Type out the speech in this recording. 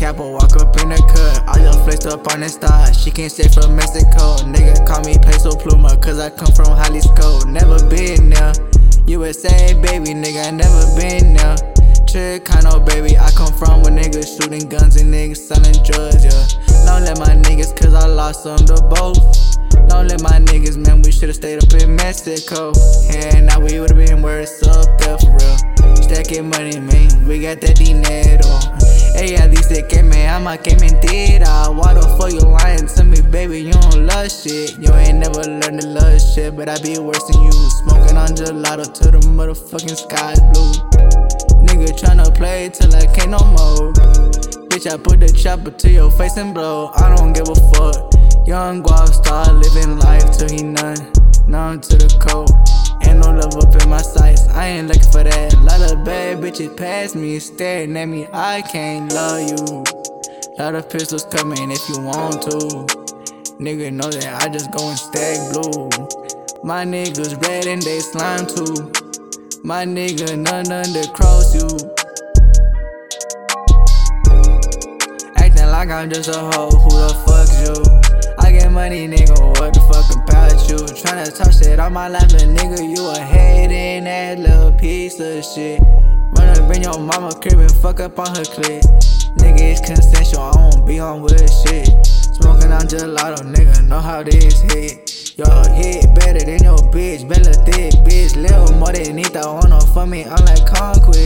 Capo, walk up in the cut. I just flexed up on the star. She can't say from Mexico. Nigga call me Peso Pluma, cause I come from Jalisco. Never been there. USA, baby, nigga, I never been there. Chicano, baby, I come from where niggas shooting guns and niggas selling drugs, yeah. Don't let my niggas, cause I lost them to both. Don't let my niggas, man, we should've stayed up in Mexico. Yeah, now we would've been worse up there for real. Stacking money, man, we got that dinero. Ella dice que me ama, que mentira. Why the fuck you lying to me, baby? You don't love shit. You ain't never learned to love shit, but I be worse than you. Smoking on gelato till the motherfucking sky's blue. Nigga tryna play till I can't no more. Bitch, I put the chopper to your face and blow. I don't give a fuck. Young guap star living life till he none to the cold. Ain't no love up in my sights, I ain't looking for that. Lot of bad bitches pass me, staring at me, I can't love you. Lot of pistols coming if you want to. Nigga know that I just go and stack blue. My niggas red and they slime too. My nigga none to cross you. Acting like I'm just a hoe, who the fuck's you? I get money, nigga, what the fuck about you? Tryna talk shit on my life, little nigga, you a head in that little piece of shit. Run up in your mama crib and fuck up on her clit. Nigga, it's consensual, I won't be on with shit. Smoking on gelato, nigga, know how this hit. Yo, hit better than your bitch, Bella thick, bitch. Little more than Nita, wanna fuck me, I'm like concrete.